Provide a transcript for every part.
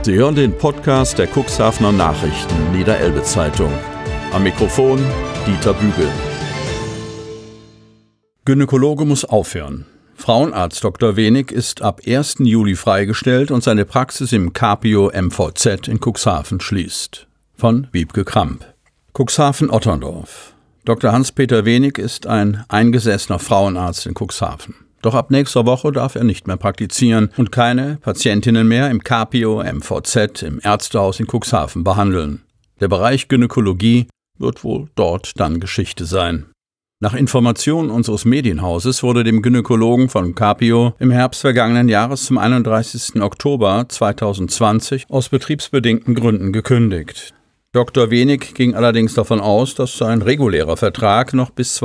Sie hören den Podcast der Cuxhavener Nachrichten Niederelbe-Zeitung. Am Mikrofon Dieter Bügel. Gynäkologe muss aufhören. Frauenarzt Dr. Wenig ist ab 1. Juli freigestellt und seine Praxis im Capio MVZ in Cuxhaven schließt. Von Wiebke Kramp. Cuxhaven-Otterndorf. Dr. Hans-Peter Wenig ist ein eingesessener Frauenarzt in Cuxhaven. Doch ab nächster Woche darf er nicht mehr praktizieren und keine Patientinnen mehr im Capio MVZ im Ärztehaus in Cuxhaven behandeln. Der Bereich Gynäkologie wird wohl dort dann Geschichte sein. Nach Informationen unseres Medienhauses wurde dem Gynäkologen von Capio im Herbst vergangenen Jahres zum 31. Oktober 2020 aus betriebsbedingten Gründen gekündigt. Dr. Wenig ging allerdings davon aus, dass sein regulärer Vertrag noch bis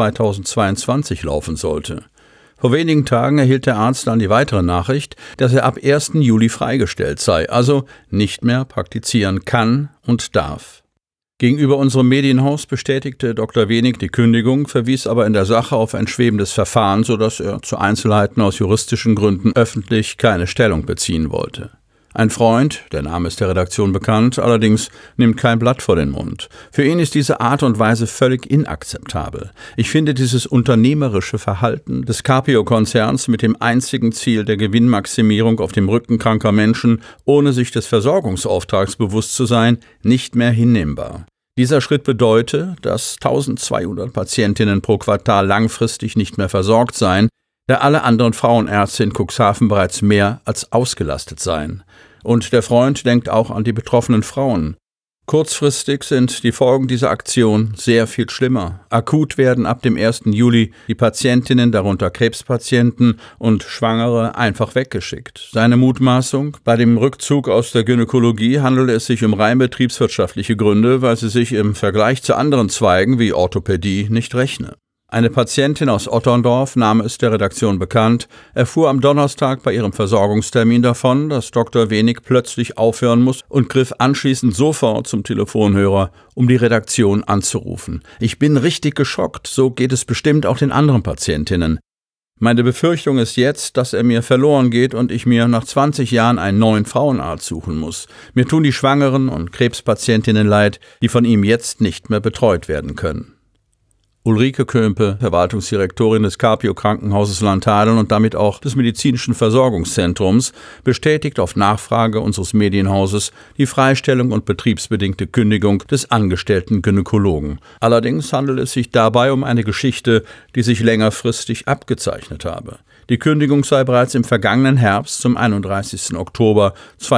2022 laufen sollte. Vor wenigen Tagen erhielt der Arzt dann die weitere Nachricht, dass er ab 1. Juli freigestellt sei, also nicht mehr praktizieren kann und darf. Gegenüber unserem Medienhaus bestätigte Dr. Wenig die Kündigung, verwies aber in der Sache auf ein schwebendes Verfahren, sodass er zu Einzelheiten aus juristischen Gründen öffentlich keine Stellung beziehen wollte. Ein Freund, der Name ist der Redaktion bekannt, allerdings nimmt kein Blatt vor den Mund. Für ihn ist diese Art und Weise völlig inakzeptabel. Ich finde dieses unternehmerische Verhalten des Capio-Konzerns mit dem einzigen Ziel der Gewinnmaximierung auf dem Rücken kranker Menschen, ohne sich des Versorgungsauftrags bewusst zu sein, nicht mehr hinnehmbar. Dieser Schritt bedeutet, dass 1200 Patientinnen pro Quartal langfristig nicht mehr versorgt seien, da alle anderen Frauenärzte in Cuxhaven bereits mehr als ausgelastet seien. Und der Freund denkt auch an die betroffenen Frauen. Kurzfristig sind die Folgen dieser Aktion sehr viel schlimmer. Akut werden ab dem 1. Juli die Patientinnen, darunter Krebspatienten und Schwangere, einfach weggeschickt. Seine Mutmaßung: Bei dem Rückzug aus der Gynäkologie handele es sich um rein betriebswirtschaftliche Gründe, weil sie sich im Vergleich zu anderen Zweigen wie Orthopädie nicht rechne. Eine Patientin aus Otterndorf, Name ist der Redaktion bekannt, erfuhr am Donnerstag bei ihrem Versorgungstermin davon, dass Dr. Wenig plötzlich aufhören muss und griff anschließend sofort zum Telefonhörer, um die Redaktion anzurufen. Ich bin richtig geschockt, so geht es bestimmt auch den anderen Patientinnen. Meine Befürchtung ist jetzt, dass er mir verloren geht und ich mir nach 20 Jahren einen neuen Frauenarzt suchen muss. Mir tun die Schwangeren und Krebspatientinnen leid, die von ihm jetzt nicht mehr betreut werden können. Ulrike Kömpe, Verwaltungsdirektorin des Capio-Krankenhauses Landhadeln und damit auch des Medizinischen Versorgungszentrums, bestätigt auf Nachfrage unseres Medienhauses die Freistellung und betriebsbedingte Kündigung des angestellten Gynäkologen. Allerdings handelt es sich dabei um eine Geschichte, die sich längerfristig abgezeichnet habe. Die Kündigung sei bereits im vergangenen Herbst zum 31. Oktober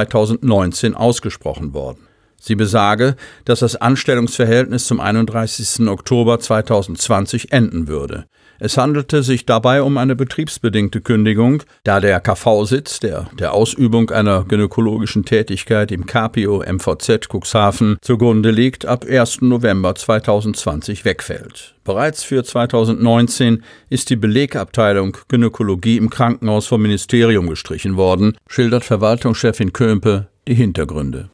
2019 ausgesprochen worden. Sie besage, dass das Anstellungsverhältnis zum 31. Oktober 2020 enden würde. Es handelte sich dabei um eine betriebsbedingte Kündigung, da der KV-Sitz, der Ausübung einer gynäkologischen Tätigkeit im Capio MVZ Cuxhaven zugrunde liegt, ab 1. November 2020 wegfällt. Bereits für 2019 ist die Belegabteilung Gynäkologie im Krankenhaus vom Ministerium gestrichen worden, schildert Verwaltungschefin Kömpe die Hintergründe.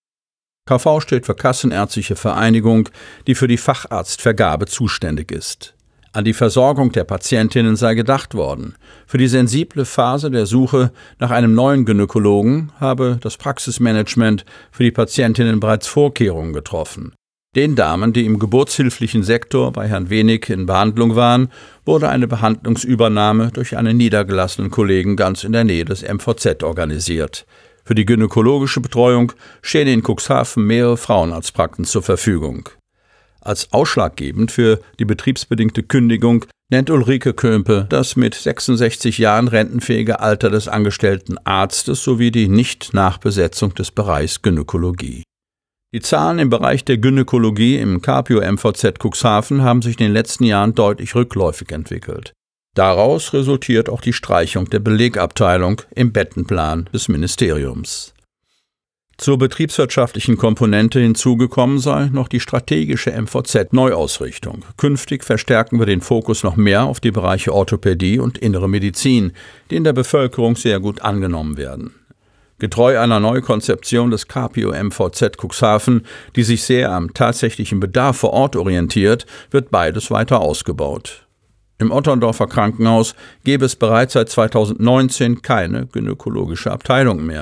KV steht für Kassenärztliche Vereinigung, die für die Facharztvergabe zuständig ist. An die Versorgung der Patientinnen sei gedacht worden. Für die sensible Phase der Suche nach einem neuen Gynäkologen habe das Praxismanagement für die Patientinnen bereits Vorkehrungen getroffen. Den Damen, die im geburtshilflichen Sektor bei Herrn Wenig in Behandlung waren, wurde eine Behandlungsübernahme durch einen niedergelassenen Kollegen ganz in der Nähe des MVZ organisiert. Für die gynäkologische Betreuung stehen in Cuxhaven mehrere Frauenarztpraxen zur Verfügung. Als ausschlaggebend für die betriebsbedingte Kündigung nennt Ulrike Kömpe das mit 66 Jahren rentenfähige Alter des angestellten Arztes sowie die Nicht-Nachbesetzung des Bereichs Gynäkologie. Die Zahlen im Bereich der Gynäkologie im Capio MVZ Cuxhaven haben sich in den letzten Jahren deutlich rückläufig entwickelt. Daraus resultiert auch die Streichung der Belegabteilung im Bettenplan des Ministeriums. Zur betriebswirtschaftlichen Komponente hinzugekommen sei noch die strategische MVZ-Neuausrichtung. Künftig verstärken wir den Fokus noch mehr auf die Bereiche Orthopädie und Innere Medizin, die in der Bevölkerung sehr gut angenommen werden. Getreu einer Neukonzeption des Capio MVZ Cuxhaven, die sich sehr am tatsächlichen Bedarf vor Ort orientiert, wird beides weiter ausgebaut. Im Otterndorfer Krankenhaus gäbe es bereits seit 2019 keine gynäkologische Abteilung mehr.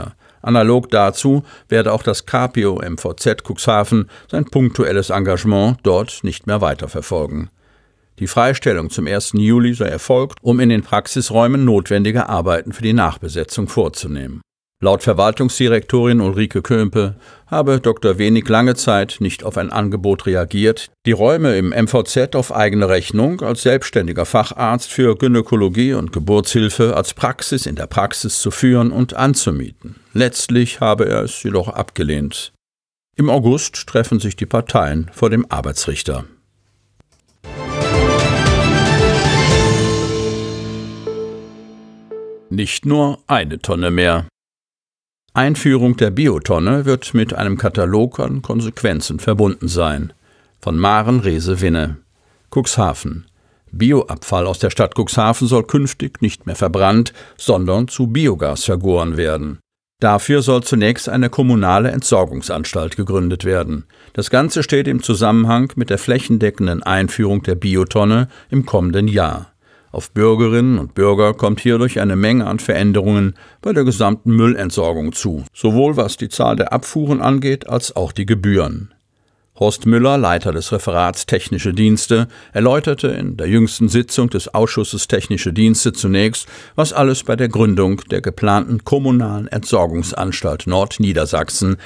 Analog dazu werde auch das Capio MVZ Cuxhaven sein punktuelles Engagement dort nicht mehr weiterverfolgen. Die Freistellung zum 1. Juli sei erfolgt, um in den Praxisräumen notwendige Arbeiten für die Nachbesetzung vorzunehmen. Laut Verwaltungsdirektorin Ulrike Kömpe habe Dr. Wenig lange Zeit nicht auf ein Angebot reagiert, die Räume im MVZ auf eigene Rechnung als selbstständiger Facharzt für Gynäkologie und Geburtshilfe als Praxis in der Praxis zu führen und anzumieten. Letztlich habe er es jedoch abgelehnt. Im August treffen sich die Parteien vor dem Arbeitsrichter. Nicht nur eine Tonne mehr. Einführung der Biotonne wird mit einem Katalog an Konsequenzen verbunden sein. Von Maren Rehse-Winne. Cuxhaven. Bioabfall aus der Stadt Cuxhaven soll künftig nicht mehr verbrannt, sondern zu Biogas vergoren werden. Dafür soll zunächst eine kommunale Entsorgungsanstalt gegründet werden. Das Ganze steht im Zusammenhang mit der flächendeckenden Einführung der Biotonne im kommenden Jahr. Auf Bürgerinnen und Bürger kommt hierdurch eine Menge an Veränderungen bei der gesamten Müllentsorgung zu, sowohl was die Zahl der Abfuhren angeht, als auch die Gebühren. Horst Müller, Leiter des Referats Technische Dienste, erläuterte in der jüngsten Sitzung des Ausschusses Technische Dienste zunächst, was alles bei der Gründung der geplanten Kommunalen Entsorgungsanstalt Nordniedersachsen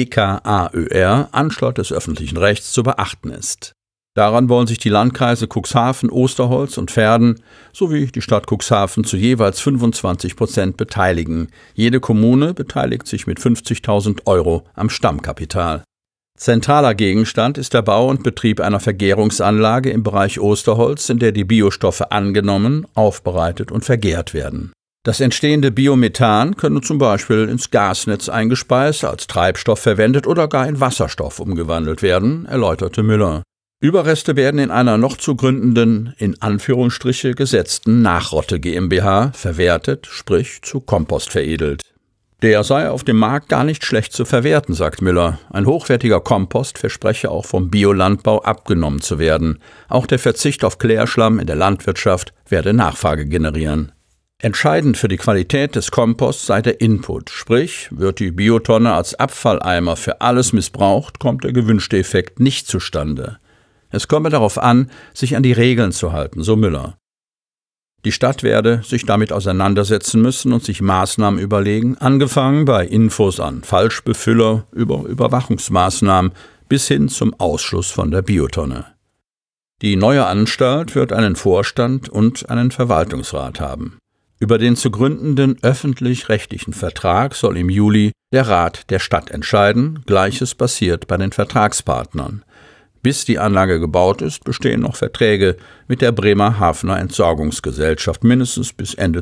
GKAÖR, Anstalt des öffentlichen Rechts, zu beachten ist. Daran wollen sich die Landkreise Cuxhaven, Osterholz und Verden sowie die Stadt Cuxhaven zu jeweils 25% beteiligen. Jede Kommune beteiligt sich mit 50.000 € am Stammkapital. Zentraler Gegenstand ist der Bau und Betrieb einer Vergärungsanlage im Bereich Osterholz, in der die Biostoffe angenommen, aufbereitet und vergärt werden. Das entstehende Biomethan könne zum Beispiel ins Gasnetz eingespeist, als Treibstoff verwendet oder gar in Wasserstoff umgewandelt werden, erläuterte Müller. Überreste werden in einer noch zu gründenden, in Anführungsstriche gesetzten Nachrotte GmbH verwertet, sprich zu Kompost veredelt. Der sei auf dem Markt gar nicht schlecht zu verwerten, sagt Müller. Ein hochwertiger Kompost verspreche auch vom Biolandbau abgenommen zu werden. Auch der Verzicht auf Klärschlamm in der Landwirtschaft werde Nachfrage generieren. Entscheidend für die Qualität des Komposts sei der Input, sprich, wird die Biotonne als Abfalleimer für alles missbraucht, kommt der gewünschte Effekt nicht zustande. Es komme darauf an, sich an die Regeln zu halten, so Müller. Die Stadt werde sich damit auseinandersetzen müssen und sich Maßnahmen überlegen, angefangen bei Infos an Falschbefüller über Überwachungsmaßnahmen bis hin zum Ausschluss von der Biotonne. Die neue Anstalt wird einen Vorstand und einen Verwaltungsrat haben. Über den zu gründenden öffentlich-rechtlichen Vertrag soll im Juli der Rat der Stadt entscheiden, Gleiches passiert bei den Vertragspartnern. Bis die Anlage gebaut ist, bestehen noch Verträge mit der Bremerhavener Entsorgungsgesellschaft mindestens bis Ende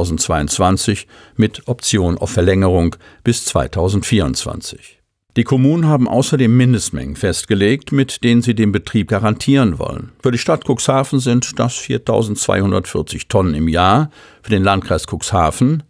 2022 mit Option auf Verlängerung bis 2024. Die Kommunen haben außerdem Mindestmengen festgelegt, mit denen sie den Betrieb garantieren wollen. Für die Stadt Cuxhaven sind das 4.240 Tonnen im Jahr, für den Landkreis Cuxhaven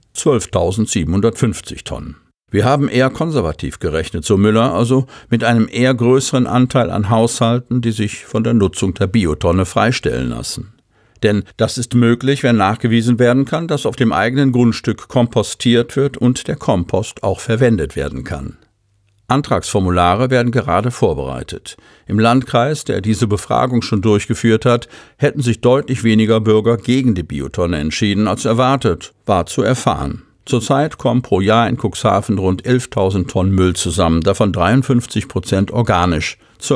12.750 Tonnen. Wir haben eher konservativ gerechnet, so Müller, also mit einem eher größeren Anteil an Haushalten, die sich von der Nutzung der Biotonne freistellen lassen. Denn das ist möglich, wenn nachgewiesen werden kann, dass auf dem eigenen Grundstück kompostiert wird und der Kompost auch verwendet werden kann. Antragsformulare werden gerade vorbereitet. Im Landkreis, der diese Befragung schon durchgeführt hat, hätten sich deutlich weniger Bürger gegen die Biotonne entschieden als erwartet, war zu erfahren. Zurzeit kommen pro Jahr in Cuxhaven rund 11.000 Tonnen Müll zusammen, davon 53% organisch, ca.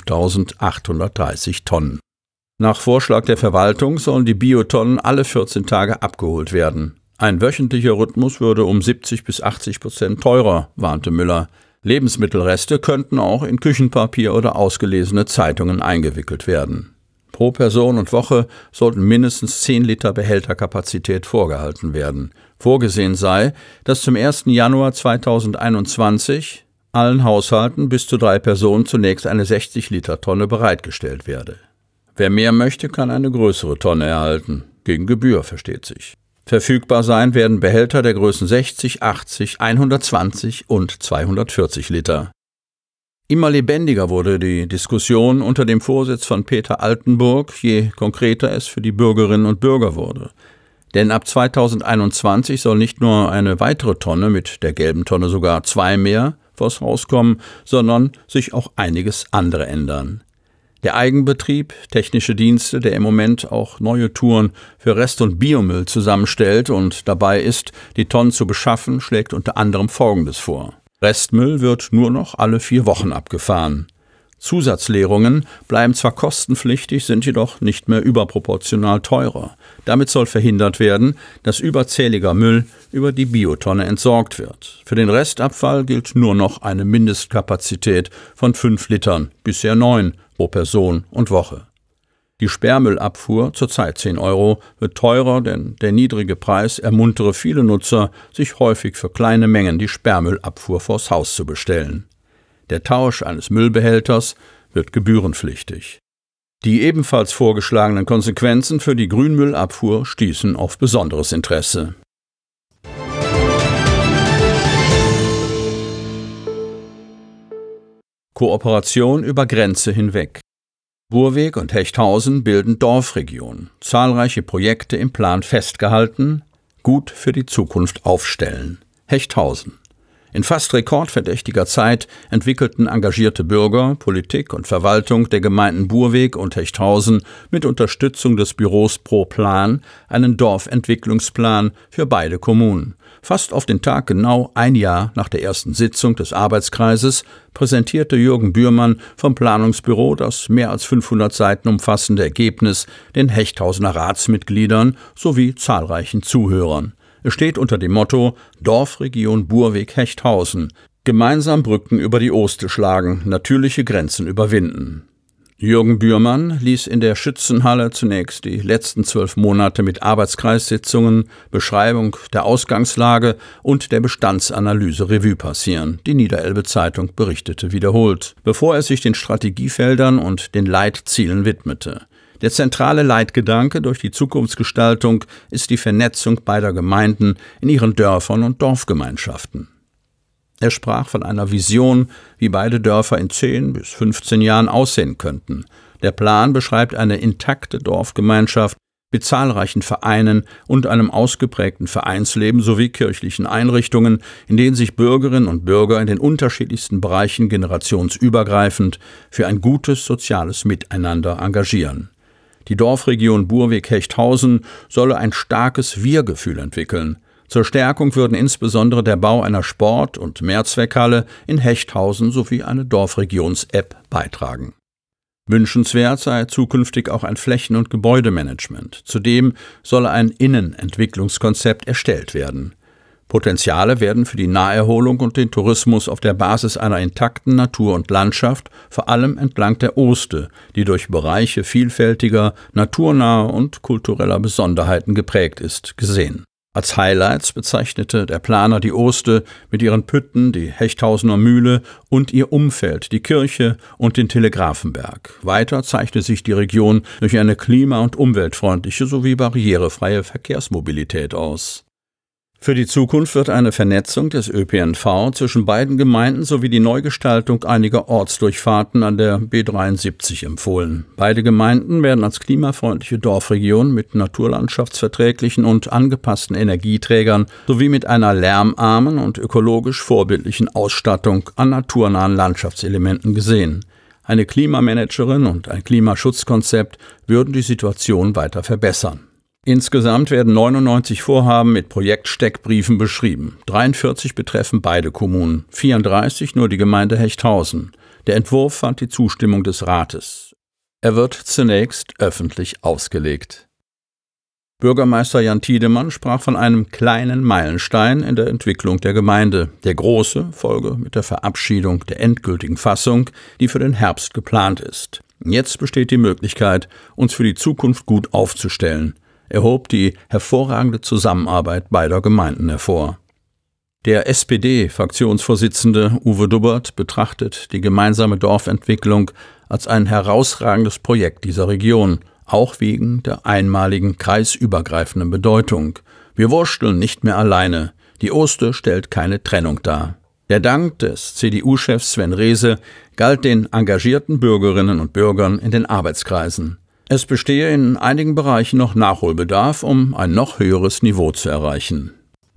5.830 Tonnen. Nach Vorschlag der Verwaltung sollen die Biotonnen alle 14 Tage abgeholt werden. Ein wöchentlicher Rhythmus würde um 70 bis 80% teurer, warnte Müller. Lebensmittelreste könnten auch in Küchenpapier oder ausgelesene Zeitungen eingewickelt werden. Pro Person und Woche sollten mindestens 10 Liter Behälterkapazität vorgehalten werden. Vorgesehen sei, dass zum 1. Januar 2021 allen Haushalten bis zu 3 Personen zunächst eine 60-Liter-Tonne bereitgestellt werde. Wer mehr möchte, kann eine größere Tonne erhalten. Gegen Gebühr, versteht sich. Verfügbar sein werden Behälter der Größen 60, 80, 120 und 240 Liter. Immer lebendiger wurde die Diskussion unter dem Vorsitz von Peter Altenburg, je konkreter es für die Bürgerinnen und Bürger wurde. Denn ab 2021 soll nicht nur eine weitere Tonne, mit der gelben Tonne sogar 2 mehr, vors Haus kommen, sondern sich auch einiges andere ändern. Der Eigenbetrieb, technische Dienste, der im Moment auch neue Touren für Rest- und Biomüll zusammenstellt und dabei ist, die Tonnen zu beschaffen, schlägt unter anderem Folgendes vor. Restmüll wird nur noch alle 4 Wochen abgefahren. Zusatzleerungen bleiben zwar kostenpflichtig, sind jedoch nicht mehr überproportional teurer. Damit soll verhindert werden, dass überzähliger Müll über die Biotonne entsorgt wird. Für den Restabfall gilt nur noch eine Mindestkapazität von 5 Litern, bisher 9 pro Person und Woche. Die Sperrmüllabfuhr, zurzeit 10 €, wird teurer, denn der niedrige Preis ermuntere viele Nutzer, sich häufig für kleine Mengen die Sperrmüllabfuhr vors Haus zu bestellen. Der Tausch eines Müllbehälters wird gebührenpflichtig. Die ebenfalls vorgeschlagenen Konsequenzen für die Grünmüllabfuhr stießen auf besonderes Interesse. Kooperation über Grenze hinweg. Burweg und Hechthausen bilden Dorfregion. Zahlreiche Projekte im Plan festgehalten, gut für die Zukunft aufstellen. Hechthausen. In fast rekordverdächtiger Zeit entwickelten engagierte Bürger, Politik und Verwaltung der Gemeinden Burweg und Hechthausen mit Unterstützung des Büros Pro Plan einen Dorfentwicklungsplan für beide Kommunen. Fast auf den Tag genau 1 Jahr nach der ersten Sitzung des Arbeitskreises präsentierte Jürgen Bührmann vom Planungsbüro das mehr als 500 Seiten umfassende Ergebnis den Hechthausener Ratsmitgliedern sowie zahlreichen Zuhörern. Es steht unter dem Motto Dorfregion Burweg-Hechthausen. Gemeinsam Brücken über die Oste schlagen, natürliche Grenzen überwinden. Jürgen Bührmann ließ in der Schützenhalle zunächst die letzten 12 Monate mit Arbeitskreissitzungen, Beschreibung der Ausgangslage und der Bestandsanalyse Revue passieren. Die Niederelbe-Zeitung berichtete wiederholt, bevor er sich den Strategiefeldern und den Leitzielen widmete. Der zentrale Leitgedanke durch die Zukunftsgestaltung ist die Vernetzung beider Gemeinden in ihren Dörfern und Dorfgemeinschaften. Er sprach von einer Vision, wie beide Dörfer in 10 bis 15 Jahren aussehen könnten. Der Plan beschreibt eine intakte Dorfgemeinschaft mit zahlreichen Vereinen und einem ausgeprägten Vereinsleben sowie kirchlichen Einrichtungen, in denen sich Bürgerinnen und Bürger in den unterschiedlichsten Bereichen generationsübergreifend für ein gutes soziales Miteinander engagieren. Die Dorfregion Burweg-Hechthausen solle ein starkes Wir-Gefühl entwickeln. Zur Stärkung würden insbesondere der Bau einer Sport- und Mehrzweckhalle in Hechthausen sowie eine Dorfregions-App beitragen. Wünschenswert sei zukünftig auch ein Flächen- und Gebäudemanagement. Zudem solle ein Innenentwicklungskonzept erstellt werden. Potenziale werden für die Naherholung und den Tourismus auf der Basis einer intakten Natur und Landschaft, vor allem entlang der Oste, die durch Bereiche vielfältiger, naturnaher und kultureller Besonderheiten geprägt ist, gesehen. Als Highlights bezeichnete der Planer die Oste mit ihren Pütten, die Hechthausener Mühle und ihr Umfeld, die Kirche und den Telegrafenberg. Weiter zeichnete sich die Region durch eine klima- und umweltfreundliche sowie barrierefreie Verkehrsmobilität aus. Für die Zukunft wird eine Vernetzung des ÖPNV zwischen beiden Gemeinden sowie die Neugestaltung einiger Ortsdurchfahrten an der B73 empfohlen. Beide Gemeinden werden als klimafreundliche Dorfregion mit naturlandschaftsverträglichen und angepassten Energieträgern sowie mit einer lärmarmen und ökologisch vorbildlichen Ausstattung an naturnahen Landschaftselementen gesehen. Eine Klimamanagerin und ein Klimaschutzkonzept würden die Situation weiter verbessern. Insgesamt werden 99 Vorhaben mit Projektsteckbriefen beschrieben. 43 betreffen beide Kommunen, 34 nur die Gemeinde Hechthausen. Der Entwurf fand die Zustimmung des Rates. Er wird zunächst öffentlich ausgelegt. Bürgermeister Jan Tiedemann sprach von einem kleinen Meilenstein in der Entwicklung der Gemeinde. Der große folge mit der Verabschiedung der endgültigen Fassung, die für den Herbst geplant ist. Jetzt besteht die Möglichkeit, uns für die Zukunft gut aufzustellen. Er hob die hervorragende Zusammenarbeit beider Gemeinden hervor. Der SPD-Fraktionsvorsitzende Uwe Dubbert betrachtet die gemeinsame Dorfentwicklung als ein herausragendes Projekt dieser Region, auch wegen der einmaligen kreisübergreifenden Bedeutung. Wir wursteln nicht mehr alleine. Die Oste stellt keine Trennung dar. Der Dank des CDU-Chefs Sven Rehse galt den engagierten Bürgerinnen und Bürgern in den Arbeitskreisen. Es bestehe in einigen Bereichen noch Nachholbedarf, um ein noch höheres Niveau zu erreichen.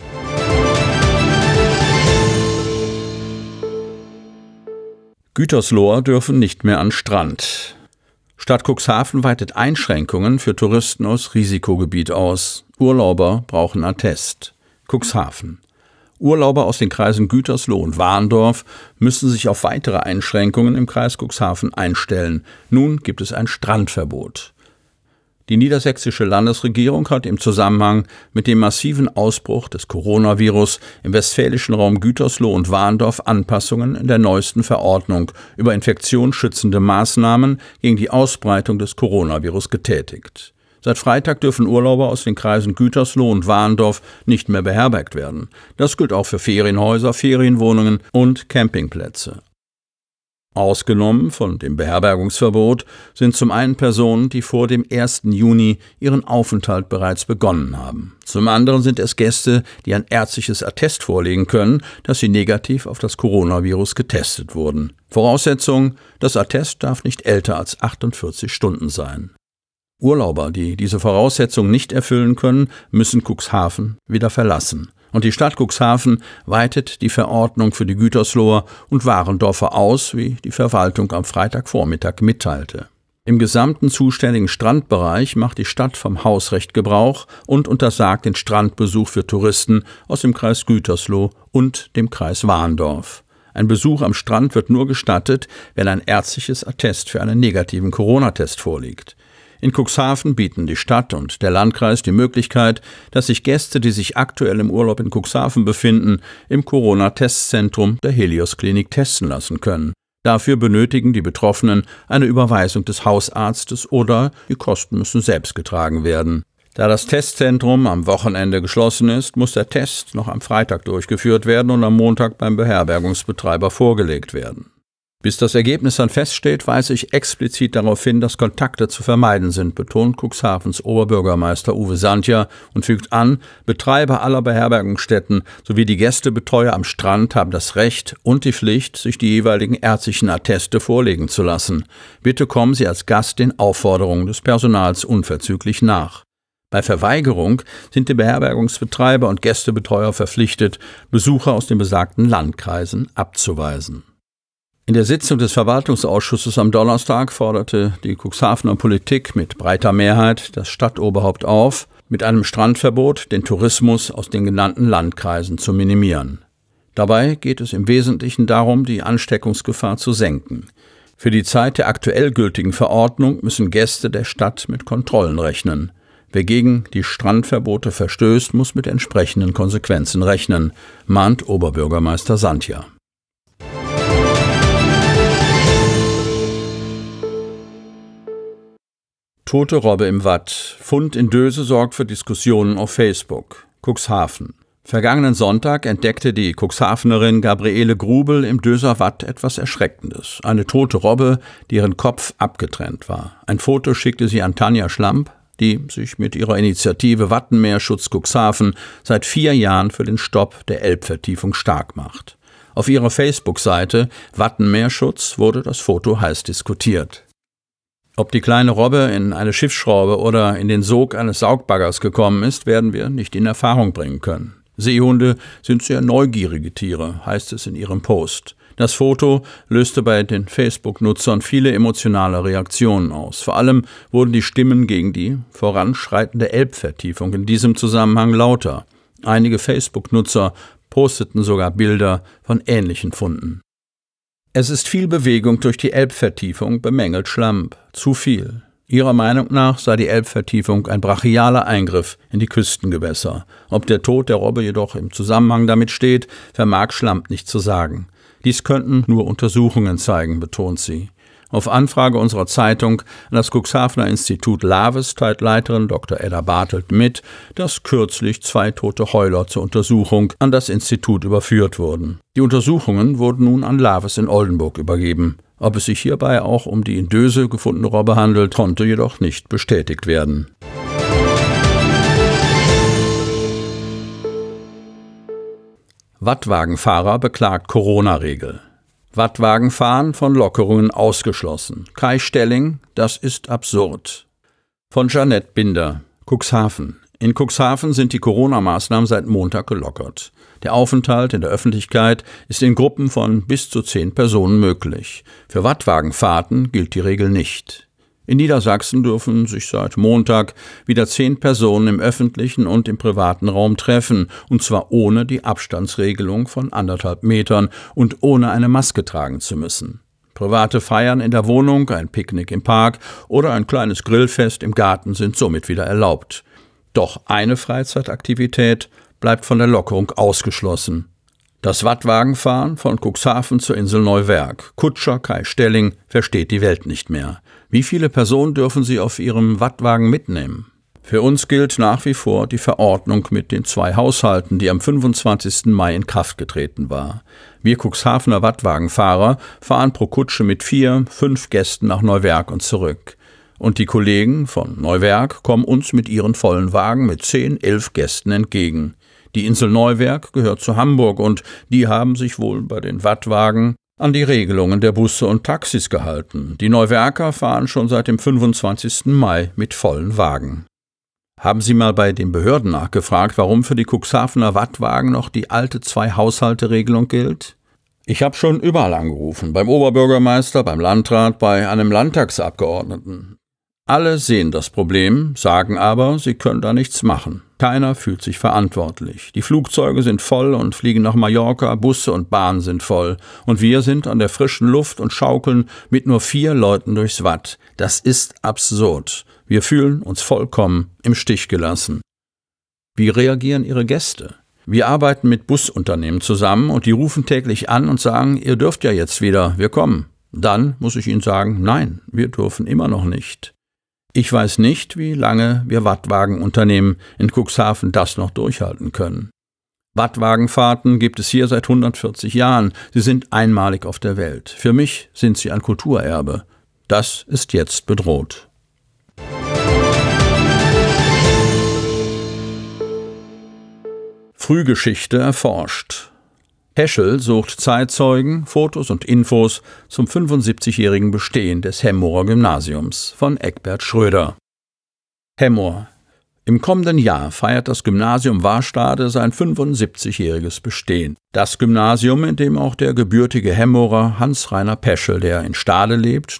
Gütersloher dürfen nicht mehr an Strand. Stadt Cuxhaven weitet Einschränkungen für Touristen aus Risikogebiet aus. Urlauber brauchen Attest. Cuxhaven. Urlauber aus den Kreisen Gütersloh und Warndorf müssen sich auf weitere Einschränkungen im Kreis Cuxhaven einstellen. Nun gibt es ein Strandverbot. Die niedersächsische Landesregierung hat im Zusammenhang mit dem massiven Ausbruch des Coronavirus im westfälischen Raum Gütersloh und Warndorf Anpassungen in der neuesten Verordnung über infektionsschützende Maßnahmen gegen die Ausbreitung des Coronavirus getätigt. Seit Freitag dürfen Urlauber aus den Kreisen Gütersloh und Warndorf nicht mehr beherbergt werden. Das gilt auch für Ferienhäuser, Ferienwohnungen und Campingplätze. Ausgenommen von dem Beherbergungsverbot sind zum einen Personen, die vor dem 1. Juni ihren Aufenthalt bereits begonnen haben. Zum anderen sind es Gäste, die ein ärztliches Attest vorlegen können, dass sie negativ auf das Coronavirus getestet wurden. Voraussetzung: das Attest darf nicht älter als 48 Stunden sein. Urlauber, die diese Voraussetzung nicht erfüllen können, müssen Cuxhaven wieder verlassen. Und die Stadt Cuxhaven weitet die Verordnung für die Gütersloher und Warendorfer aus, wie die Verwaltung am Freitagvormittag mitteilte. Im gesamten zuständigen Strandbereich macht die Stadt vom Hausrecht Gebrauch und untersagt den Strandbesuch für Touristen aus dem Kreis Gütersloh und dem Kreis Warndorf. Ein Besuch am Strand wird nur gestattet, wenn ein ärztliches Attest für einen negativen Corona-Test vorliegt. In Cuxhaven bieten die Stadt und der Landkreis die Möglichkeit, dass sich Gäste, die sich aktuell im Urlaub in Cuxhaven befinden, im Corona-Testzentrum der Helios-Klinik testen lassen können. Dafür benötigen die Betroffenen eine Überweisung des Hausarztes oder die Kosten müssen selbst getragen werden. Da das Testzentrum am Wochenende geschlossen ist, muss der Test noch am Freitag durchgeführt werden und am Montag beim Beherbergungsbetreiber vorgelegt werden. Bis das Ergebnis dann feststeht, weise ich explizit darauf hin, dass Kontakte zu vermeiden sind, betont Cuxhavens Oberbürgermeister Uwe Sandja und fügt an, Betreiber aller Beherbergungsstätten sowie die Gästebetreuer am Strand haben das Recht und die Pflicht, sich die jeweiligen ärztlichen Atteste vorlegen zu lassen. Bitte kommen Sie als Gast den Aufforderungen des Personals unverzüglich nach. Bei Verweigerung sind die Beherbergungsbetreiber und Gästebetreuer verpflichtet, Besucher aus den besagten Landkreisen abzuweisen. In der Sitzung des Verwaltungsausschusses am Donnerstag forderte die Cuxhavener Politik mit breiter Mehrheit das Stadtoberhaupt auf, mit einem Strandverbot den Tourismus aus den genannten Landkreisen zu minimieren. Dabei geht es im Wesentlichen darum, die Ansteckungsgefahr zu senken. Für die Zeit der aktuell gültigen Verordnung müssen Gäste der Stadt mit Kontrollen rechnen. Wer gegen die Strandverbote verstößt, muss mit entsprechenden Konsequenzen rechnen, mahnt Oberbürgermeister Sandja. Tote Robbe im Watt. Fund in Döse sorgt für Diskussionen auf Facebook. Cuxhaven. Vergangenen Sonntag entdeckte die Cuxhavenerin Gabriele Grubel im Döser Watt etwas Erschreckendes. Eine tote Robbe, deren Kopf abgetrennt war. Ein Foto schickte sie an Tanja Schlamp, die sich mit ihrer Initiative Wattenmeerschutz Cuxhaven seit 4 Jahren für den Stopp der Elbvertiefung stark macht. Auf ihrer Facebook-Seite Wattenmeerschutz wurde das Foto heiß diskutiert. Ob die kleine Robbe in eine Schiffsschraube oder in den Sog eines Saugbaggers gekommen ist, werden wir nicht in Erfahrung bringen können. Seehunde sind sehr neugierige Tiere, heißt es in ihrem Post. Das Foto löste bei den Facebook-Nutzern viele emotionale Reaktionen aus. Vor allem wurden die Stimmen gegen die voranschreitende Elbvertiefung in diesem Zusammenhang lauter. Einige Facebook-Nutzer posteten sogar Bilder von ähnlichen Funden. Es ist viel Bewegung durch die Elbvertiefung, bemängelt Schlamp. Zu viel. Ihrer Meinung nach sei die Elbvertiefung ein brachialer Eingriff in die Küstengewässer. Ob der Tod der Robbe jedoch im Zusammenhang damit steht, vermag Schlamp nicht zu sagen. Dies könnten nur Untersuchungen zeigen, betont sie. Auf Anfrage unserer Zeitung an das Cuxhavener Institut Laves teilt Leiterin Dr. Edda Bartelt mit, dass kürzlich 2 tote Heuler zur Untersuchung an das Institut überführt wurden. Die Untersuchungen wurden nun an Laves in Oldenburg übergeben. Ob es sich hierbei auch um die in Döse gefundene Robbe handelt, konnte jedoch nicht bestätigt werden. Wattwagenfahrer beklagt Corona-Regel. Wattwagenfahren von Lockerungen ausgeschlossen. Kai Stelling, das ist absurd. Von Jeanette Binder, Cuxhaven. In Cuxhaven sind die Corona-Maßnahmen seit Montag gelockert. Der Aufenthalt in der Öffentlichkeit ist in Gruppen von bis zu 10 Personen möglich. Für Wattwagenfahrten gilt die Regel nicht. In Niedersachsen dürfen sich seit Montag wieder 10 Personen im öffentlichen und im privaten Raum treffen, und zwar ohne die Abstandsregelung von 1,5 Metern und ohne eine Maske tragen zu müssen. Private Feiern in der Wohnung, ein Picknick im Park oder ein kleines Grillfest im Garten sind somit wieder erlaubt. Doch eine Freizeitaktivität bleibt von der Lockerung ausgeschlossen. Das Wattwagenfahren von Cuxhaven zur Insel Neuwerk. Kutscher Kai Stelling versteht die Welt nicht mehr. Wie viele Personen dürfen Sie auf Ihrem Wattwagen mitnehmen? Für uns gilt nach wie vor die Verordnung mit den 2 Haushalten, die am 25. Mai in Kraft getreten war. Wir Cuxhavener Wattwagenfahrer fahren pro Kutsche mit 4, 5 Gästen nach Neuwerk und zurück. Und die Kollegen von Neuwerk kommen uns mit ihren vollen Wagen mit 10, 11 Gästen entgegen. Die Insel Neuwerk gehört zu Hamburg und die haben sich wohl bei den Wattwagen an die Regelungen der Busse und Taxis gehalten. Die Neuwerker fahren schon seit dem 25. Mai mit vollen Wagen. Haben Sie mal bei den Behörden nachgefragt, warum für die Cuxhavener Wattwagen noch die alte 2-Haushalte-Regelung gilt? Ich habe schon überall angerufen, beim Oberbürgermeister, beim Landrat, bei einem Landtagsabgeordneten. Alle sehen das Problem, sagen aber, sie können da nichts machen. Keiner fühlt sich verantwortlich. Die Flugzeuge sind voll und fliegen nach Mallorca, Busse und Bahnen sind voll. Und wir sind an der frischen Luft und schaukeln mit nur 4 Leuten durchs Watt. Das ist absurd. Wir fühlen uns vollkommen im Stich gelassen. Wie reagieren Ihre Gäste? Wir arbeiten mit Busunternehmen zusammen und die rufen täglich an und sagen, ihr dürft ja jetzt wieder, wir kommen. Dann muss ich ihnen sagen, nein, wir dürfen immer noch nicht. Ich weiß nicht, wie lange wir Wattwagenunternehmen in Cuxhaven das noch durchhalten können. Wattwagenfahrten gibt es hier seit 140 Jahren. Sie sind einmalig auf der Welt. Für mich sind sie ein Kulturerbe. Das ist jetzt bedroht. Frühgeschichte erforscht. Peschel sucht Zeitzeugen, Fotos und Infos zum 75-jährigen Bestehen des Hemmorer Gymnasiums von Eckbert Schröder. Hemmoor. Im kommenden Jahr feiert das Gymnasium Warstade sein 75-jähriges Bestehen. Das Gymnasium, in dem auch der gebürtige Hemmorer Hans-Rainer Peschel, der in Stade lebt,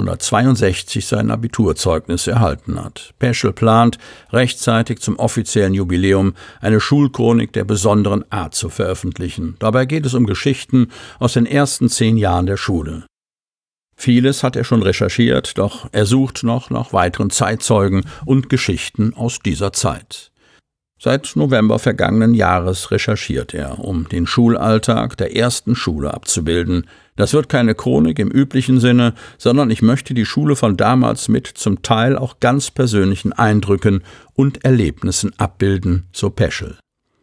1962 sein Abiturzeugnis erhalten hat. Peschel plant, rechtzeitig zum offiziellen Jubiläum eine Schulchronik der besonderen Art zu veröffentlichen. Dabei geht es um Geschichten aus den ersten 10 Jahren der Schule. Vieles hat er schon recherchiert, doch er sucht noch nach weiteren Zeitzeugen und Geschichten aus dieser Zeit. Seit November vergangenen Jahres recherchiert er, um den Schulalltag der ersten Schule abzubilden. Das wird keine Chronik im üblichen Sinne, sondern ich möchte die Schule von damals mit zum Teil auch ganz persönlichen Eindrücken und Erlebnissen abbilden, so Peschel.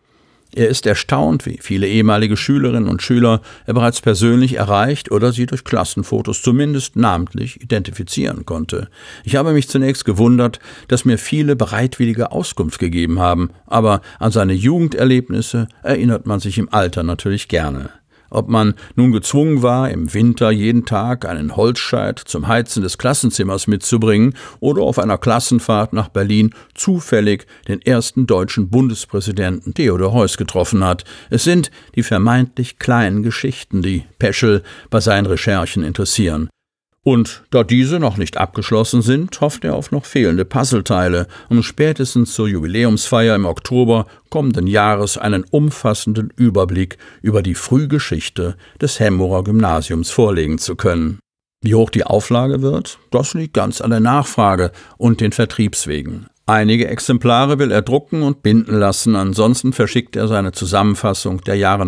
Er ist erstaunt, wie viele ehemalige Schülerinnen und Schüler er bereits persönlich erreicht oder sie durch Klassenfotos zumindest namentlich identifizieren konnte. Ich habe mich zunächst gewundert, dass mir viele bereitwillige Auskunft gegeben haben, aber an seine Jugenderlebnisse erinnert man sich im Alter natürlich gerne. Ob man nun gezwungen war, im Winter jeden Tag einen Holzscheit zum Heizen des Klassenzimmers mitzubringen oder auf einer Klassenfahrt nach Berlin zufällig den ersten deutschen Bundespräsidenten Theodor Heuss getroffen hat. Es sind die vermeintlich kleinen Geschichten, die Peschel bei seinen Recherchen interessieren. Und da diese noch nicht abgeschlossen sind, hofft er auf noch fehlende Puzzleteile, um spätestens zur Jubiläumsfeier im Oktober kommenden Jahres einen umfassenden Überblick über die Frühgeschichte des Hemmorer Gymnasiums vorlegen zu können. Wie hoch die Auflage wird, das liegt ganz an der Nachfrage und den Vertriebswegen. Einige Exemplare will er drucken und binden lassen, ansonsten verschickt er seine Zusammenfassung der Jahre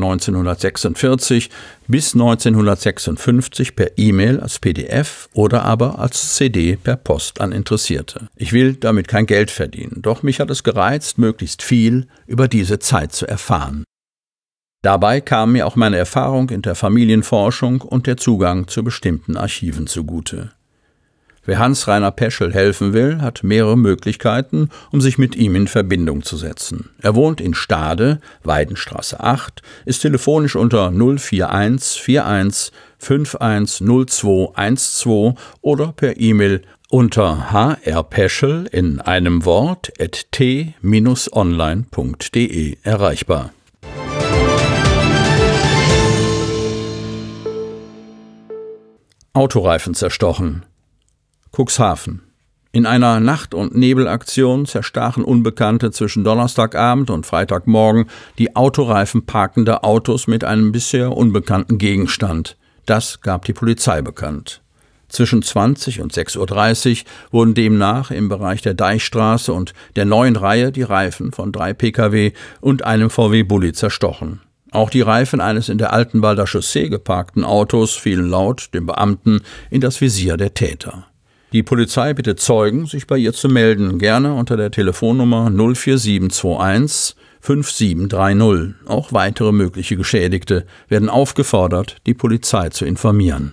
1946 bis 1956 per E-Mail als PDF oder aber als CD per Post an Interessierte. Ich will damit kein Geld verdienen, doch mich hat es gereizt, möglichst viel über diese Zeit zu erfahren. Dabei kam mir auch meine Erfahrung in der Familienforschung und der Zugang zu bestimmten Archiven zugute. Wer Hans-Rainer Peschel helfen will, hat mehrere Möglichkeiten, um sich mit ihm in Verbindung zu setzen. Er wohnt in Stade, Weidenstraße 8, ist telefonisch unter 041 41 51 0212 oder per E-Mail unter hrpeschel in einem Wort @t-online.de erreichbar. Autoreifen zerstochen. Cuxhaven. In einer Nacht- und Nebelaktion zerstachen Unbekannte zwischen Donnerstagabend und Freitagmorgen die Autoreifen parkender Autos mit einem bisher unbekannten Gegenstand. Das gab die Polizei bekannt. Zwischen 20 und 6:30 Uhr wurden demnach im Bereich der Deichstraße und der Neuen Reihe die Reifen von 3 Pkw und einem VW-Bulli zerstochen. Auch die Reifen eines in der Altenwalder Chaussee geparkten Autos fielen laut dem Beamten in das Visier der Täter. Die Polizei bittet Zeugen, sich bei ihr zu melden, gerne unter der Telefonnummer 04721 5730. Auch weitere mögliche Geschädigte werden aufgefordert, die Polizei zu informieren.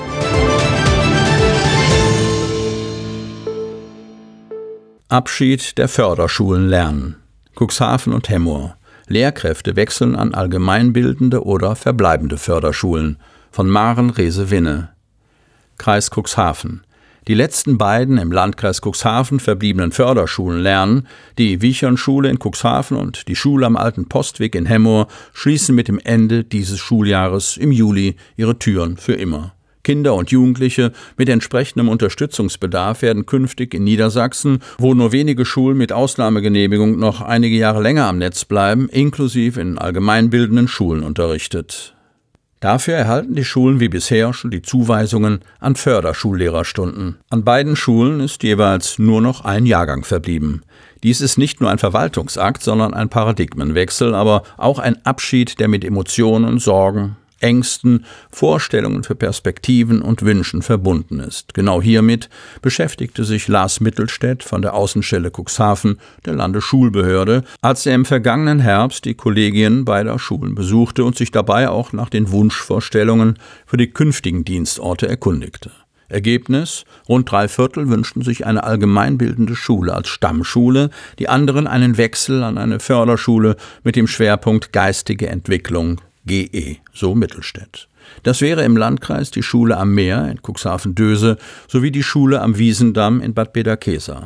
Abschied der Förderschulen lernen. Cuxhaven und Hemmoor. Lehrkräfte wechseln an allgemeinbildende oder verbleibende Förderschulen. Von Maren Rehse-Winne. Kreis Cuxhaven. Die letzten beiden im Landkreis Cuxhaven verbliebenen Förderschulen lernen, die Wiechernschule in Cuxhaven und die Schule am Alten Postweg in Hemmoor, schließen mit dem Ende dieses Schuljahres im Juli ihre Türen für immer. Kinder und Jugendliche mit entsprechendem Unterstützungsbedarf werden künftig in Niedersachsen, wo nur wenige Schulen mit Ausnahmegenehmigung noch einige Jahre länger am Netz bleiben, inklusive in allgemeinbildenden Schulen unterrichtet. Dafür erhalten die Schulen wie bisher schon die Zuweisungen an Förderschullehrerstunden. An beiden Schulen ist jeweils nur noch ein Jahrgang verblieben. Dies ist nicht nur ein Verwaltungsakt, sondern ein Paradigmenwechsel, aber auch ein Abschied, der mit Emotionen, Sorgen, Ängsten, Vorstellungen für Perspektiven und Wünschen verbunden ist. Genau hiermit beschäftigte sich Lars Mittelstädt von der Außenstelle Cuxhaven der Landesschulbehörde, als er im vergangenen Herbst die Kollegien beider Schulen besuchte und sich dabei auch nach den Wunschvorstellungen für die künftigen Dienstorte erkundigte. Ergebnis: Rund 3/4 wünschten sich eine allgemeinbildende Schule als Stammschule, die anderen einen Wechsel an eine Förderschule mit dem Schwerpunkt geistige Entwicklung, GE, so Mittelstädt. Das wäre im Landkreis die Schule am Meer in Cuxhaven-Döse sowie die Schule am Wiesendamm in Bad Bederkesa.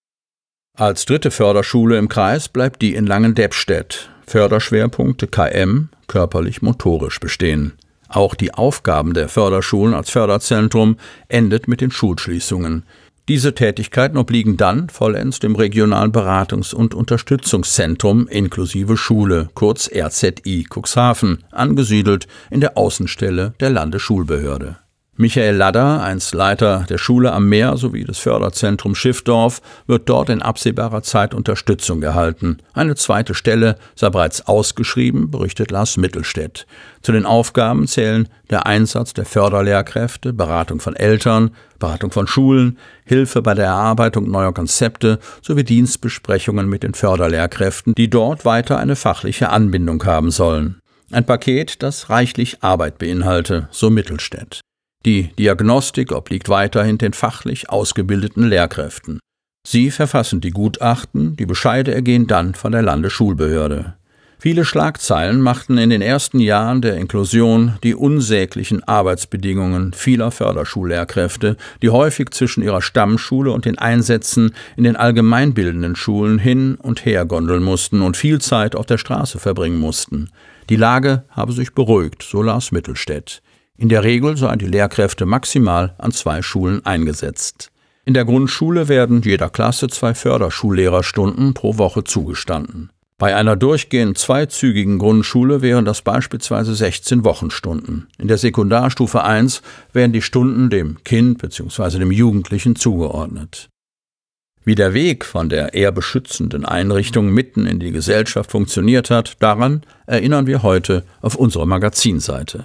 Als dritte Förderschule im Kreis bleibt die in Langendeppstedt. Förderschwerpunkte KM, körperlich-motorisch bestehen. Auch die Aufgaben der Förderschulen als Förderzentrum endet mit den Schulschließungen. Diese Tätigkeiten obliegen dann vollends dem Regionalen Beratungs- und Unterstützungszentrum inklusive Schule, kurz RZI Cuxhaven, angesiedelt in der Außenstelle der Landesschulbehörde. Michael Ladder, einst Leiter der Schule am Meer sowie des Förderzentrums Schiffdorf, wird dort in absehbarer Zeit Unterstützung erhalten. Eine zweite Stelle sei bereits ausgeschrieben, berichtet Lars Mittelstädt. Zu den Aufgaben zählen der Einsatz der Förderlehrkräfte, Beratung von Eltern, Beratung von Schulen, Hilfe bei der Erarbeitung neuer Konzepte sowie Dienstbesprechungen mit den Förderlehrkräften, die dort weiter eine fachliche Anbindung haben sollen. Ein Paket, das reichlich Arbeit beinhalte, so Mittelstädt. Die Diagnostik obliegt weiterhin den fachlich ausgebildeten Lehrkräften. Sie verfassen die Gutachten, die Bescheide ergehen dann von der Landesschulbehörde. Viele Schlagzeilen machten in den ersten Jahren der Inklusion die unsäglichen Arbeitsbedingungen vieler Förderschullehrkräfte, die häufig zwischen ihrer Stammschule und den Einsätzen in den allgemeinbildenden Schulen hin und her gondeln mussten und viel Zeit auf der Straße verbringen mussten. Die Lage habe sich beruhigt, so Lars Mittelstädt. In der Regel seien die Lehrkräfte maximal an 2 Schulen eingesetzt. In der Grundschule werden jeder Klasse 2 Förderschullehrerstunden pro Woche zugestanden. Bei einer durchgehend zweizügigen Grundschule wären das beispielsweise 16 Wochenstunden. In der Sekundarstufe 1 werden die Stunden dem Kind bzw. dem Jugendlichen zugeordnet. Wie der Weg von der eher beschützenden Einrichtung mitten in die Gesellschaft funktioniert hat, daran erinnern wir heute auf unserer Magazinseite.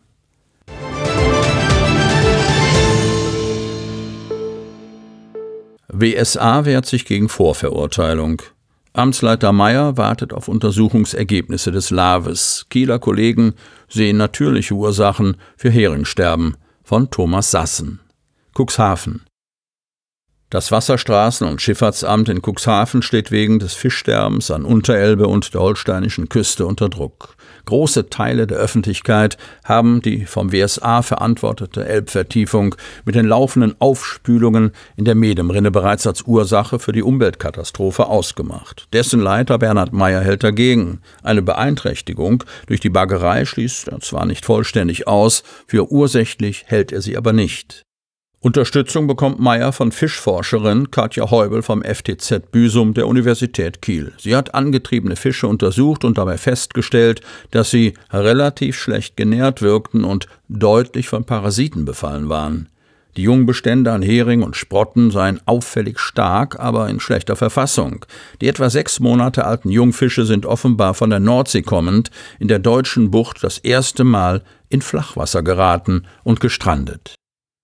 WSA wehrt sich gegen Vorverurteilung. Amtsleiter Meyer wartet auf Untersuchungsergebnisse des LAVES. Kieler Kollegen sehen natürliche Ursachen für Heringsterben, von Thomas Sassen. Cuxhaven. Das Wasserstraßen- und Schifffahrtsamt in Cuxhaven steht wegen des Fischsterbens an Unterelbe und der holsteinischen Küste unter Druck. Große Teile der Öffentlichkeit haben die vom WSA verantwortete Elbvertiefung mit den laufenden Aufspülungen in der Medemrinne bereits als Ursache für die Umweltkatastrophe ausgemacht. Dessen Leiter Bernhard Meyer hält dagegen. Eine Beeinträchtigung durch die Baggerei schließt er zwar nicht vollständig aus, für ursächlich hält er sie aber nicht. Unterstützung bekommt Meyer von Fischforscherin Katja Heubel vom FTZ Büsum der Universität Kiel. Sie hat angetriebene Fische untersucht und dabei festgestellt, dass sie relativ schlecht genährt wirkten und deutlich von Parasiten befallen waren. Die Jungbestände an Hering und Sprotten seien auffällig stark, aber in schlechter Verfassung. Die etwa 6 Monate alten Jungfische sind offenbar von der Nordsee kommend in der deutschen Bucht das erste Mal in Flachwasser geraten und gestrandet.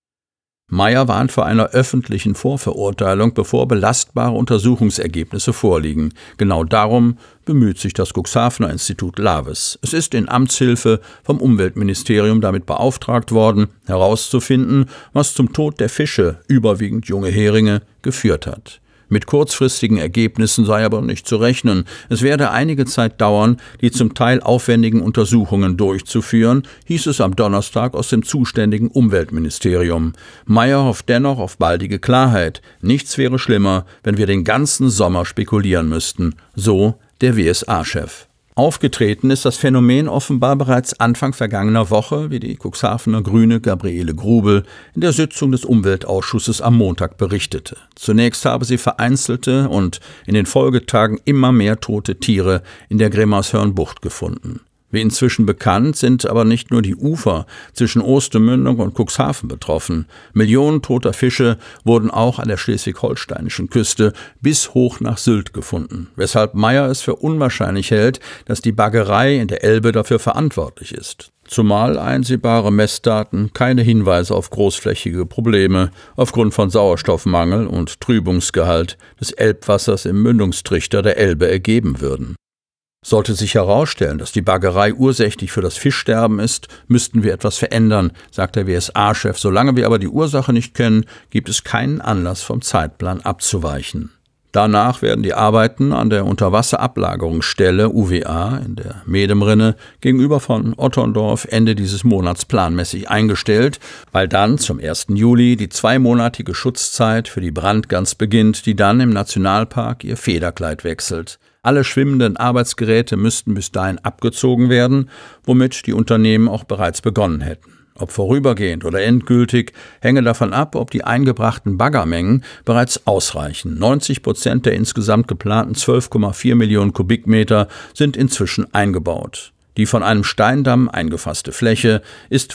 Meyer warnt vor einer öffentlichen Vorverurteilung, bevor belastbare Untersuchungsergebnisse vorliegen. Genau darum bemüht sich das Cuxhavener Institut Laves. Es ist in Amtshilfe vom Umweltministerium damit beauftragt worden, herauszufinden, was zum Tod der Fische, überwiegend junge Heringe, geführt hat. Mit kurzfristigen Ergebnissen sei aber nicht zu rechnen. Es werde einige Zeit dauern, die zum Teil aufwendigen Untersuchungen durchzuführen, hieß es am Donnerstag aus dem zuständigen Umweltministerium. Meyer hofft dennoch auf baldige Klarheit. Nichts wäre schlimmer, wenn wir den ganzen Sommer spekulieren müssten, so der WSA-Chef. Aufgetreten ist das Phänomen offenbar bereits Anfang vergangener Woche, wie die Cuxhavener Grüne Gabriele Grubel in der Sitzung des Umweltausschusses am Montag berichtete. Zunächst habe sie vereinzelte und in den Folgetagen immer mehr tote Tiere in der Grimmershörnbucht gefunden. Wie inzwischen bekannt, sind aber nicht nur die Ufer zwischen Ostermündung und Cuxhaven betroffen. Millionen toter Fische wurden auch an der schleswig-holsteinischen Küste bis hoch nach Sylt gefunden, weshalb Meyer es für unwahrscheinlich hält, dass die Baggerei in der Elbe dafür verantwortlich ist. Zumal einsehbare Messdaten keine Hinweise auf großflächige Probleme aufgrund von Sauerstoffmangel und Trübungsgehalt des Elbwassers im Mündungstrichter der Elbe ergeben würden. Sollte sich herausstellen, dass die Baggerei ursächlich für das Fischsterben ist, müssten wir etwas verändern, sagt der WSA-Chef. Solange wir aber die Ursache nicht kennen, gibt es keinen Anlass, vom Zeitplan abzuweichen. Danach werden die Arbeiten an der Unterwasserablagerungsstelle UWA in der Medemrinne gegenüber von Otterndorf Ende dieses Monats planmäßig eingestellt, weil dann zum 1. Juli die 2-monatige Schutzzeit für die Brandgans beginnt, die dann im Nationalpark ihr Federkleid wechselt. Alle schwimmenden Arbeitsgeräte müssten bis dahin abgezogen werden, womit die Unternehmen auch bereits begonnen hätten. Ob vorübergehend oder endgültig, hänge davon ab, ob die eingebrachten Baggermengen bereits ausreichen. 90% der insgesamt geplanten 12,4 Millionen Kubikmeter sind inzwischen eingebaut. Die von einem Steindamm eingefasste Fläche ist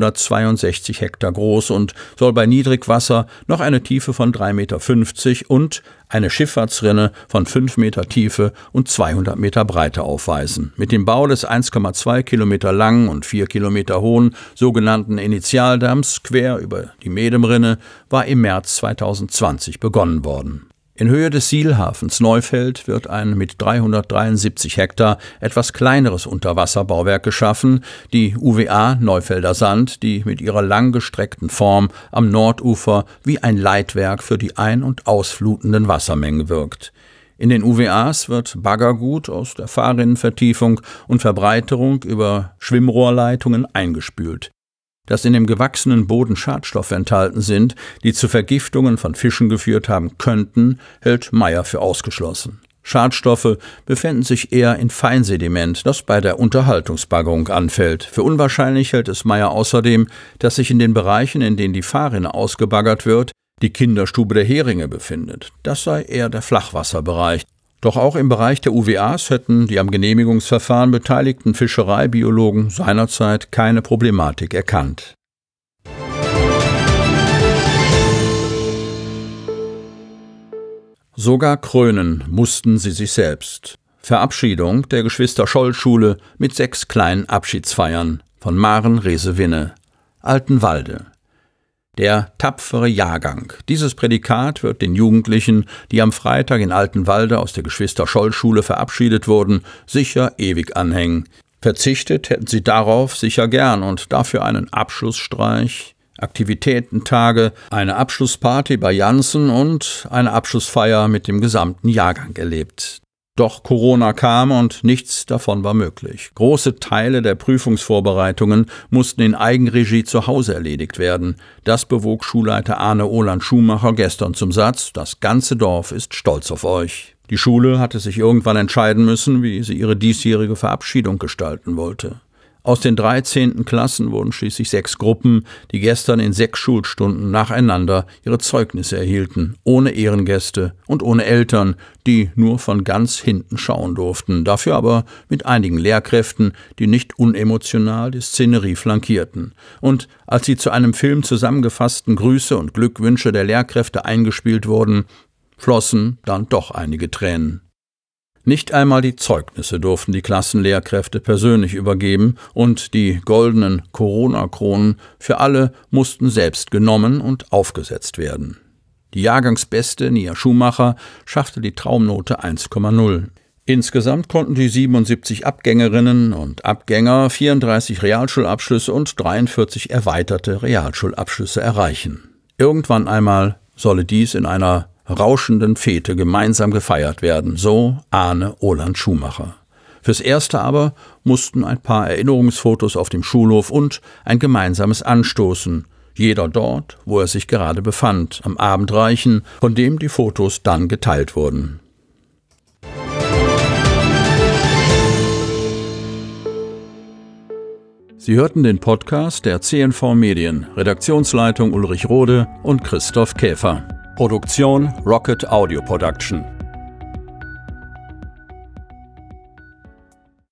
562 Hektar groß und soll bei Niedrigwasser noch eine Tiefe von 3,50 Meter und eine Schifffahrtsrinne von 5 Meter Tiefe und 200 Meter Breite aufweisen. Mit dem Bau des 1,2 Kilometer langen und 4 Kilometer hohen sogenannten Initialdamms quer über die Medemrinne war im März 2020 begonnen worden. In Höhe des Sielhafens Neufeld wird ein mit 373 Hektar etwas kleineres Unterwasserbauwerk geschaffen, die UWA Neufelder Sand, die mit ihrer langgestreckten Form am Nordufer wie ein Leitwerk für die ein- und ausflutenden Wassermengen wirkt. In den UWAs wird Baggergut aus der Fahrrinnenvertiefung und Verbreiterung über Schwimmrohrleitungen eingespült. Dass in dem gewachsenen Boden Schadstoffe enthalten sind, die zu Vergiftungen von Fischen geführt haben könnten, hält Meyer für ausgeschlossen. Schadstoffe befinden sich eher in Feinsediment, das bei der Unterhaltungsbaggerung anfällt. Für unwahrscheinlich hält es Meyer außerdem, dass sich in den Bereichen, in denen die Fahrrinne ausgebaggert wird, die Kinderstube der Heringe befindet. Das sei eher der Flachwasserbereich. Doch auch im Bereich der UWAs hätten die am Genehmigungsverfahren beteiligten Fischereibiologen seinerzeit keine Problematik erkannt. Sogar krönen mussten sie sich selbst. Verabschiedung der Geschwister-Scholl-Schule mit 6 kleinen Abschiedsfeiern von Maren Resewinne, Altenwalde. Der tapfere Jahrgang. Dieses Prädikat wird den Jugendlichen, die am Freitag in Altenwalde aus der Geschwister-Scholl-Schule verabschiedet wurden, sicher ewig anhängen. Verzichtet hätten sie darauf sicher gern und dafür einen Abschlussstreich Aktivitätentage, eine Abschlussparty bei Janssen und eine Abschlussfeier mit dem gesamten Jahrgang erlebt. Doch Corona kam und nichts davon war möglich. Große Teile der Prüfungsvorbereitungen mussten in Eigenregie zu Hause erledigt werden. Das bewog Schulleiter Arne Oland-Schumacher gestern zum Satz: Das ganze Dorf ist stolz auf euch. Die Schule hatte sich irgendwann entscheiden müssen, wie sie ihre diesjährige Verabschiedung gestalten wollte. Aus den 13. Klassen wurden schließlich 6 Gruppen, die gestern in 6 Schulstunden nacheinander ihre Zeugnisse erhielten, ohne Ehrengäste und ohne Eltern, die nur von ganz hinten schauen durften, dafür aber mit einigen Lehrkräften, die nicht unemotional die Szenerie flankierten. Und als die zu einem Film zusammengefassten Grüße und Glückwünsche der Lehrkräfte eingespielt wurden, flossen dann doch einige Tränen. Nicht einmal die Zeugnisse durften die Klassenlehrkräfte persönlich übergeben und die goldenen Corona-Kronen für alle mussten selbst genommen und aufgesetzt werden. Die Jahrgangsbeste Nia Schumacher schaffte die Traumnote 1,0. Insgesamt konnten die 77 Abgängerinnen und Abgänger 34 Realschulabschlüsse und 43 erweiterte Realschulabschlüsse erreichen. Irgendwann einmal solle dies in einer rauschenden Fete gemeinsam gefeiert werden, so Arne Oland-Schumacher. Fürs Erste aber mussten ein paar Erinnerungsfotos auf dem Schulhof und ein gemeinsames Anstoßen, jeder dort, wo er sich gerade befand, am Abend reichen, von dem die Fotos dann geteilt wurden. Sie hörten den Podcast der CNV Medien, Redaktionsleitung Ulrich Rode und Christoph Käfer. Produktion Rocket Audio Production.